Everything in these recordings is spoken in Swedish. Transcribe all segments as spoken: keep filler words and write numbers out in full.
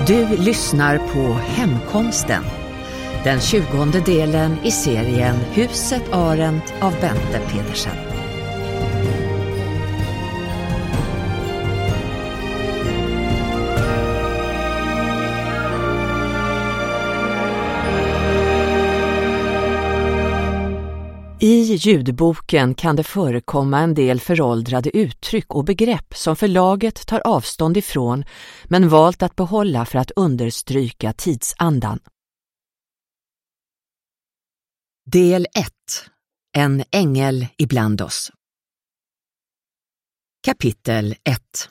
Du lyssnar på Hemkomsten, den tjugonde delen i serien Huset Arendt av Bente Pedersen. I ljudboken kan det förekomma en del föråldrade uttryck och begrepp som förlaget tar avstånd ifrån men valt att behålla för att understryka tidsandan. Del ett. En ängel ibland oss. Kapitel ett.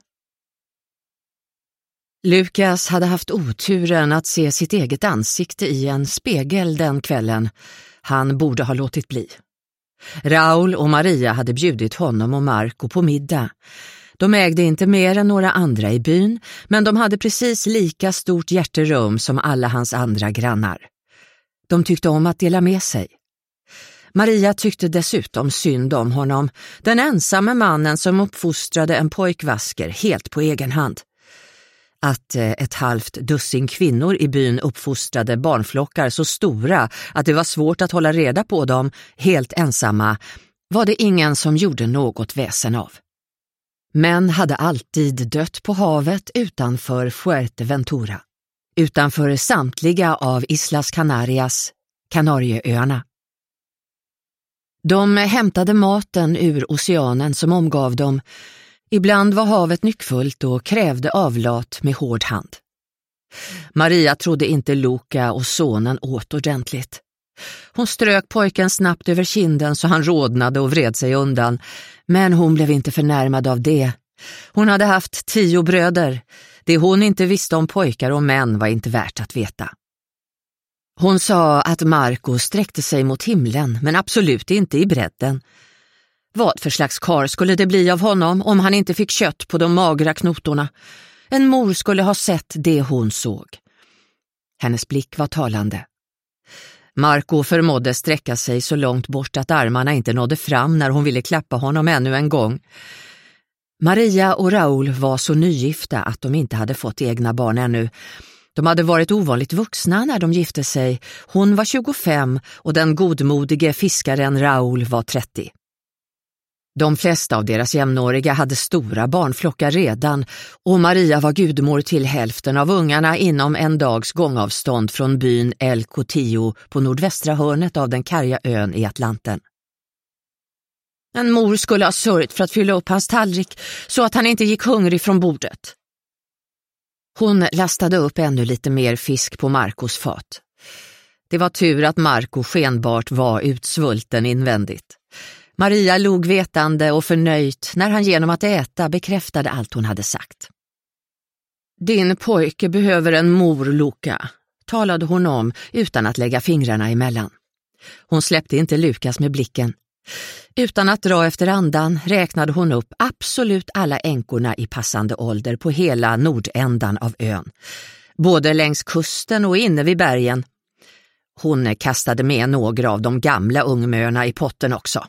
Lukas hade haft oturen att se sitt eget ansikte i en spegel den kvällen. Han borde ha låtit bli. Raul och Maria hade bjudit honom och Marco på middag. De ägde inte mer än några andra i byn, men de hade precis lika stort hjärterum som alla hans andra grannar. De tyckte om att dela med sig. Maria tyckte dessutom synd om honom, den ensamme mannen som uppfostrade en pojkvasker helt på egen hand. Att ett halvt dussin kvinnor i byn uppfostrade barnflockar så stora att det var svårt att hålla reda på dem helt ensamma var det ingen som gjorde något väsen av. Män hade alltid dött på havet utanför Fuerteventura, utanför samtliga av Islas Canarias, Kanarieöarna. De hämtade maten ur oceanen som omgav dem. Ibland var havet nyckfullt och krävde avlat med hård hand. Maria trodde inte Luca och sonen åt ordentligt. Hon strök pojken snabbt över kinden så han rodnade och vred sig undan, men hon blev inte förnärmad av det. Hon hade haft tio bröder. Det hon inte visste om pojkar och män var inte värt att veta. Hon sa att Marco sträckte sig mot himlen, men absolut inte i bredden. Vad för slags karl skulle det bli av honom om han inte fick kött på de magra knotorna? En mor skulle ha sett det hon såg. Hennes blick var talande. Marco förmådde sträcka sig så långt bort att armarna inte nådde fram när hon ville klappa honom ännu en gång. Maria och Raul var så nygifta att de inte hade fått egna barn ännu. De hade varit ovanligt vuxna när de gifte sig. Hon var tjugofem och den godmodige fiskaren Raul var trettio. De flesta av deras jämnåriga hade stora barnflockar redan och Maria var gudmor till hälften av ungarna inom en dags gångavstånd från byn El Cotillo på nordvästra hörnet av den karga ön i Atlanten. En mor skulle ha sörjt för att fylla upp hans tallrik så att han inte gick hungrig från bordet. Hon lastade upp ännu lite mer fisk på Marcos fat. Det var tur att Marco skenbart var utsvulten invändigt. Maria log vetande och förnöjt när han genom att äta bekräftade allt hon hade sagt. Din pojke behöver en mor, Luca, talade hon om utan att lägga fingrarna emellan. Hon släppte inte Lukas med blicken. Utan att dra efter andan räknade hon upp absolut alla änkorna i passande ålder på hela nordändan av ön. Både längs kusten och inne vid bergen. Hon kastade med några av de gamla ungmöna i potten också.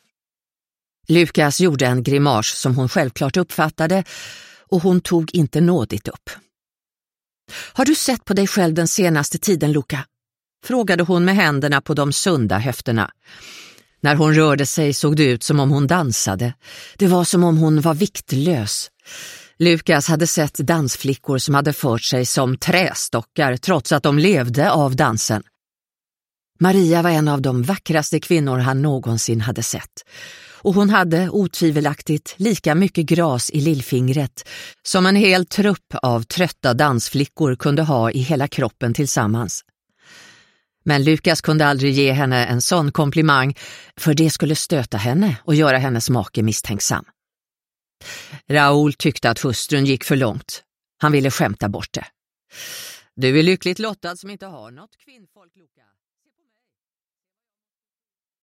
Lukas gjorde en grimas som hon självklart uppfattade och hon tog inte nådigt upp. Har du sett på dig själv den senaste tiden, Luca? Frågade hon med händerna på de sunda höfterna. När hon rörde sig såg det ut som om hon dansade. Det var som om hon var viktlös. Lukas hade sett dansflickor som hade fört sig som trästockar trots att de levde av dansen. Maria var en av de vackraste kvinnor han någonsin hade sett. Och hon hade otvivelaktigt lika mycket gras i lillfingret som en hel trupp av trötta dansflickor kunde ha i hela kroppen tillsammans. Men Lukas kunde aldrig ge henne en sån komplimang, för det skulle stöta henne och göra hennes make misstänksam. Raul tyckte att hustrun gick för långt. Han ville skämta bort det. Du är lyckligt lottad som inte har något kvinnfolk, Luca.